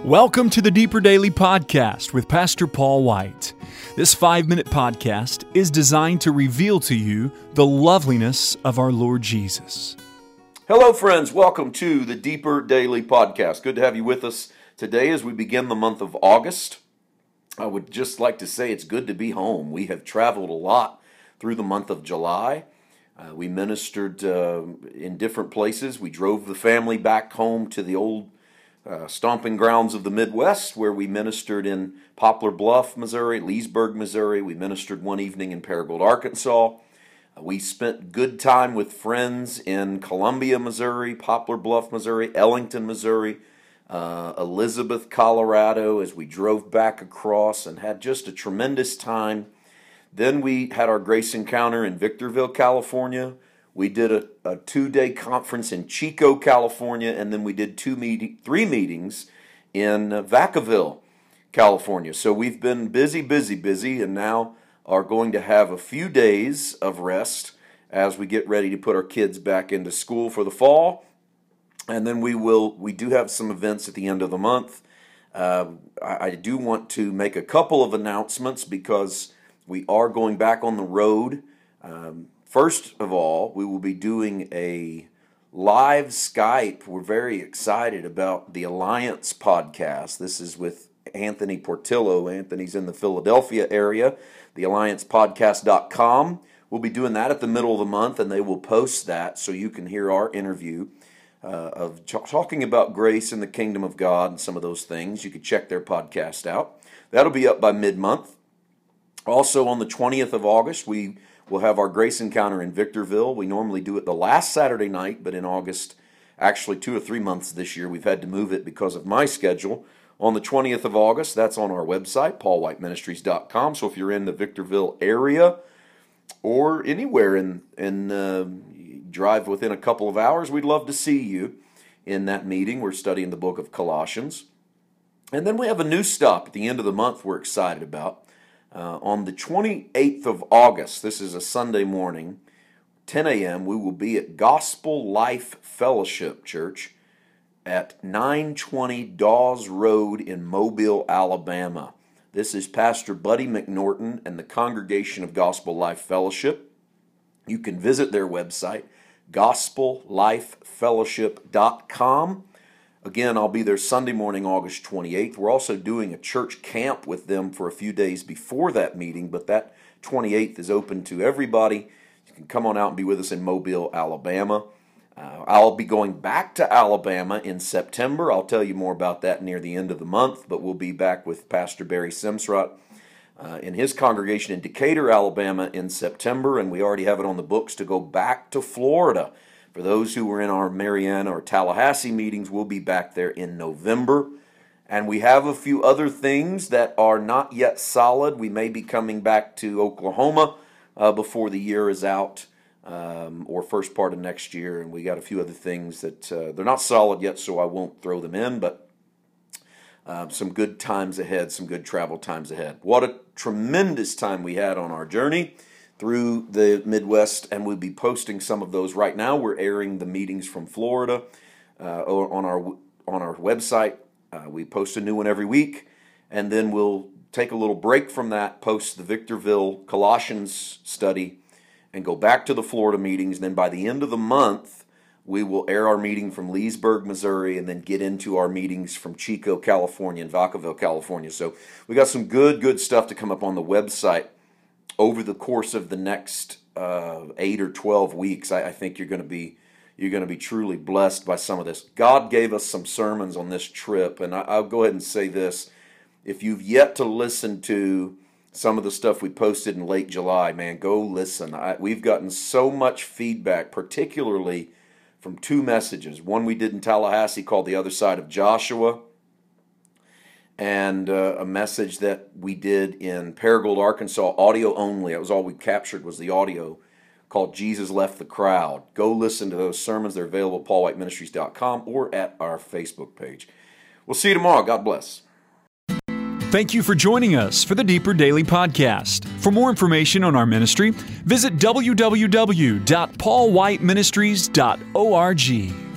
Welcome to the Deeper Daily Podcast with Pastor Paul White. This 5-minute podcast is designed to reveal to you the loveliness of our Lord Jesus. Hello, friends. Welcome to the Deeper Daily Podcast. Good to have you with us today as we begin the month of August. I would just like to say it's good to be home. We have traveled a lot through the month of July. We ministered in different places. We drove the family back home to the old stomping grounds of the Midwest, where we ministered in Poplar Bluff, Missouri, Leesburg, Missouri. We ministered one evening in Paragould, Arkansas. We spent good time with friends in Columbia, Missouri, Poplar Bluff, Missouri, Ellington, Missouri, Elizabeth, Colorado, as we drove back across and had just a tremendous time. Then we had our grace encounter in Victorville, California. We did a 2-day conference in Chico, California, and then we did 3 meetings in Vacaville, California. So we've been busy, and now are going to have a few days of rest as we get ready to put our kids back into school for the fall. And then we do have some events at the end of the month. I do want to make a couple of announcements because we are going back on the road. First of all, we will be doing a live Skype. We're very excited about the Alliance podcast. This is with Anthony Portillo. Anthony's in the Philadelphia area, thealliancepodcast.com. We'll be doing that at the middle of the month, and they will post that so you can hear our interview of talking about grace and the kingdom of God and some of those things. You can check their podcast out. That'll be up by mid-month. Also on the 20th of August, we will have our grace encounter in Victorville. We normally do it the last Saturday night, but in August, actually 2 or 3 months this year, we've had to move it because of my schedule. On the 20th of August, that's on our website, paulwhiteministries.com. So if you're in the Victorville area or anywhere in drive within a couple of hours, we'd love to see you in that meeting. We're studying the book of Colossians. And then we have a new stop at the end of the month we're excited about. On the 28th of August, this is a Sunday morning, 10 a.m., we will be at Gospel Life Fellowship Church at 920 Dawes Road in Mobile, Alabama. This is Pastor Buddy McNorton and the congregation of Gospel Life Fellowship. You can visit their website, gospellifefellowship.com. Again, I'll be there Sunday morning, August 28th. We're also doing a church camp with them for a few days before that meeting, but that 28th is open to everybody. You can come on out and be with us in Mobile, Alabama. I'll be going back to Alabama in September. I'll tell you more about that near the end of the month, but we'll be back with Pastor Barry Simsrott in his congregation in Decatur, Alabama in September, and we already have it on the books to go back to Florida. For those who were in our Marianna or Tallahassee meetings, we'll be back there in November. And we have a few other things that are not yet solid. We may be coming back to Oklahoma before the year is out, or first part of next year. And we got a few other things that they're not solid yet, so I won't throw them in. But some good times ahead, some good travel times ahead. What a tremendous time we had on our journey through the Midwest, and we'll be posting some of those right now. We're airing the meetings from Florida on our website. We post a new one every week, and then we'll take a little break from that, post the Victorville Colossians study, and go back to the Florida meetings. And then by the end of the month, we will air our meeting from Leesburg, Missouri, and then get into our meetings from Chico, California, and Vacaville, California. So we got some good stuff to come up on the website over the course of the next 8 or 12 weeks. I think you're going to be truly blessed by some of this. God gave us some sermons on this trip, and I'll go ahead and say this. If you've yet to listen to some of the stuff we posted in late July, man, go listen. We've gotten so much feedback, particularly from 2 messages. One we did in Tallahassee called The Other Side of Joshua, and a message that we did in Paragould, Arkansas, audio only. That was all we captured was the audio, called Jesus Left the Crowd. Go listen to those sermons. They're available at paulwhiteministries.com or at our Facebook page. We'll see you tomorrow. God bless. Thank you for joining us for the Deeper Daily Podcast. For more information on our ministry, visit www.paulwhiteministries.org.